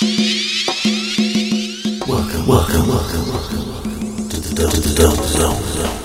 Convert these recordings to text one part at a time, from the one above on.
Welcome to the Dome Zone.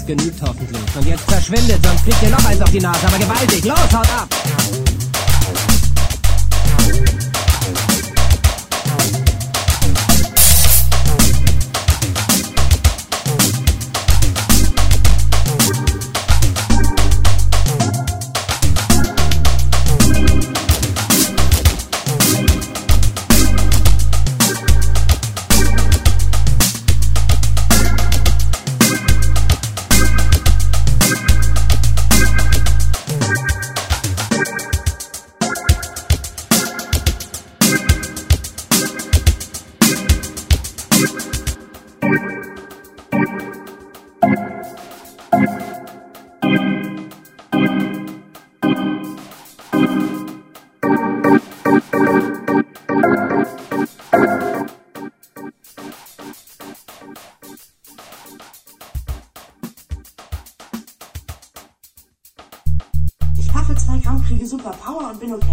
genügt hoffentlich. Und jetzt verschwindet, sonst kriegt ihr noch eins auf die Nase, aber gewaltig. Los, haut ab! Ich paffe 2 Gramm, kriege super Power und bin okay.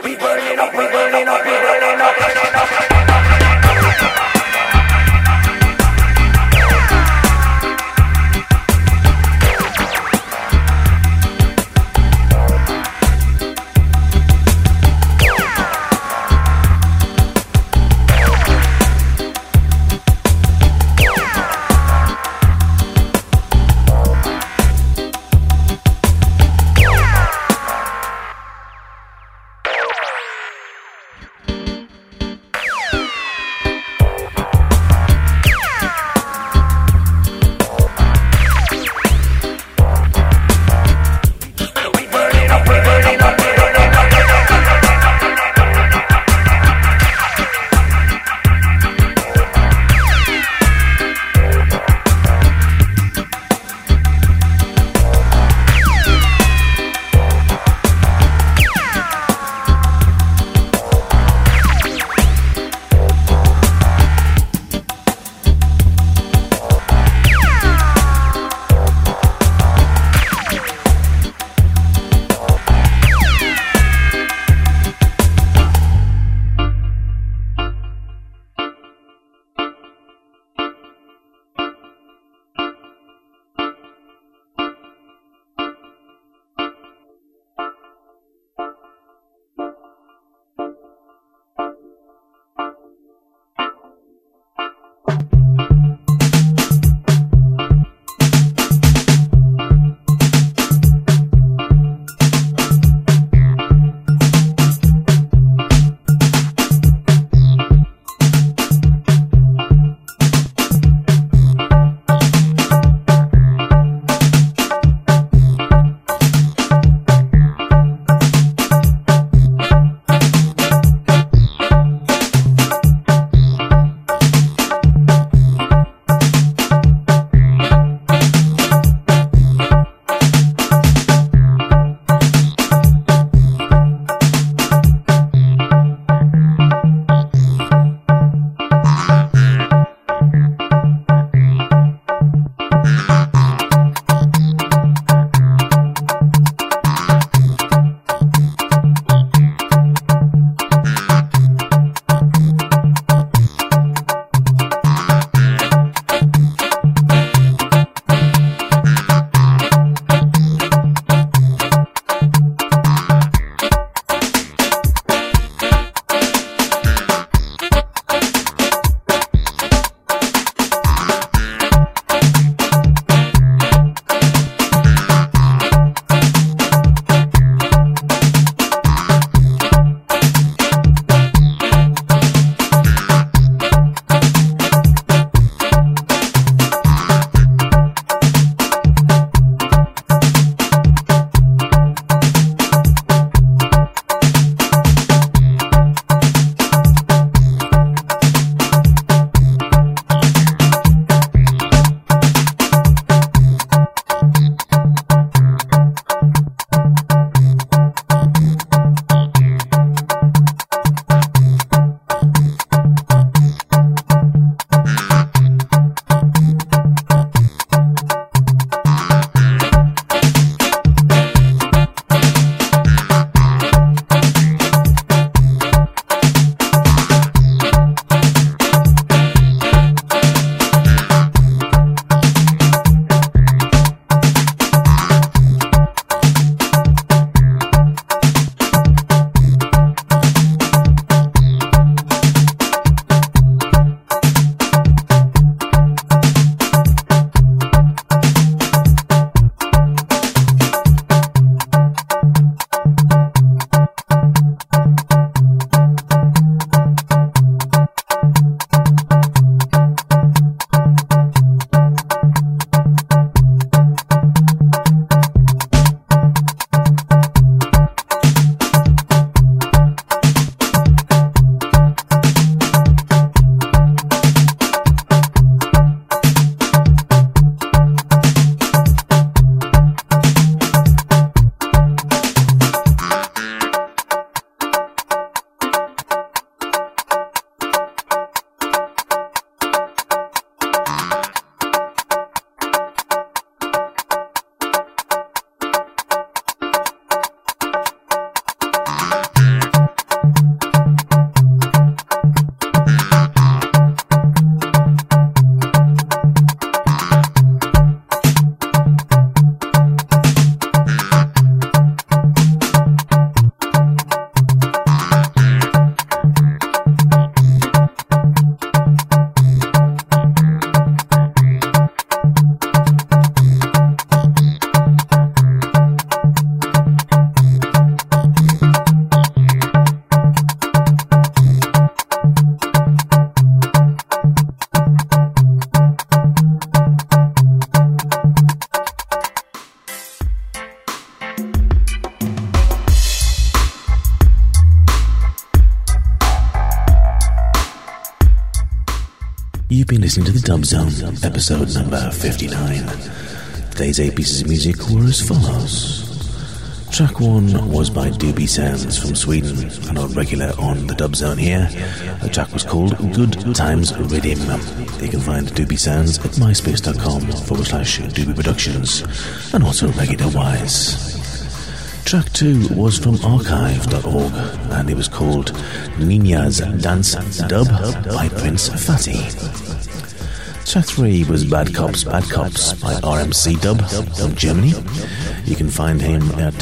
we burning up, we burning up, we burning up, burning up. listening to the Dub Zone, episode number 59. Today's 8 pieces of music were as follows. Track 1 was by Doobie Sounds from Sweden, an old regular on the Dub Zone here. The track was called Good Times Rhythm. You can find Doobie Sounds at myspace.com/Doobie Productions, and also Reggae Dubwise. Track 2 was from archive.org, and it was called Nina's Dance Dub by Prince Fatty. Track 3 was Bad Cops by RMC Dub from Germany. You can find him at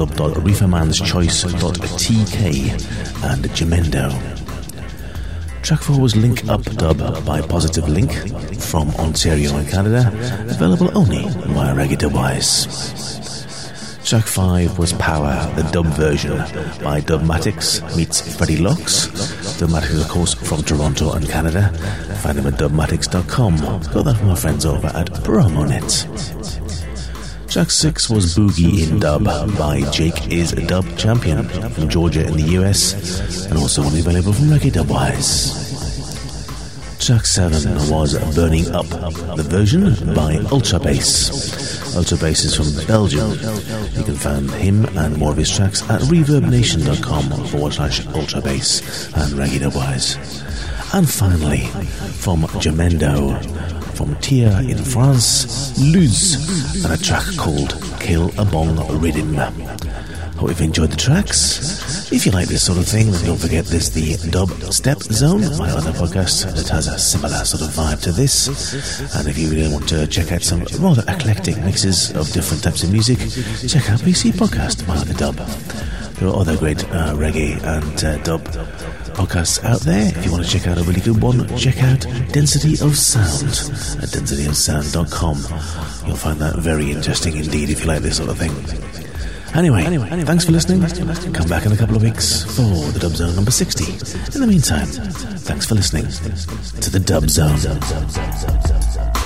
www.reefermanschoice.tk and Jamendo. Track 4 was Link Up Dub by Positive Link from Ontario in Canada, available only via Reggae Dubwise. Track 5 was Power, the dub version by Dubmatix meets Freddie Locks. Dubmatix, of course, from Toronto and Canada. Find him at dubmatix.com. Got that from our friends over at Promonet. Track 6 was Boogie in Dub by Jake is a Dub Champion from Georgia in the US, and also only available from Reggae Dubwise. Track 7 was Burning Up, the version by Ultra Bass. Ultra Bass is from Belgium. You can find him and more of his tracks at reverbnation.com/Ultra Bass and Reggae Dubwise. And finally, from Jamendo, from Tia in France, Luz, and a track called Kill a Bong Rhythm. Hope you've enjoyed the tracks. If you like this sort of thing, then don't forget there's the Dub Step Zone, my other podcast that has a similar sort of vibe to this. And if you really want to check out some rather eclectic mixes of different types of music, check out PC Podcast, my other dub. There are other great reggae and dub podcasts out there. If you want to check out a really good one, check out Density of Sound at densityofsound.com. You'll find that very interesting indeed if you like this sort of thing. Anyway, thanks for listening. Come back in a couple of weeks for the Dub Zone number 60. In the meantime, thanks for listening to the Dub Zone.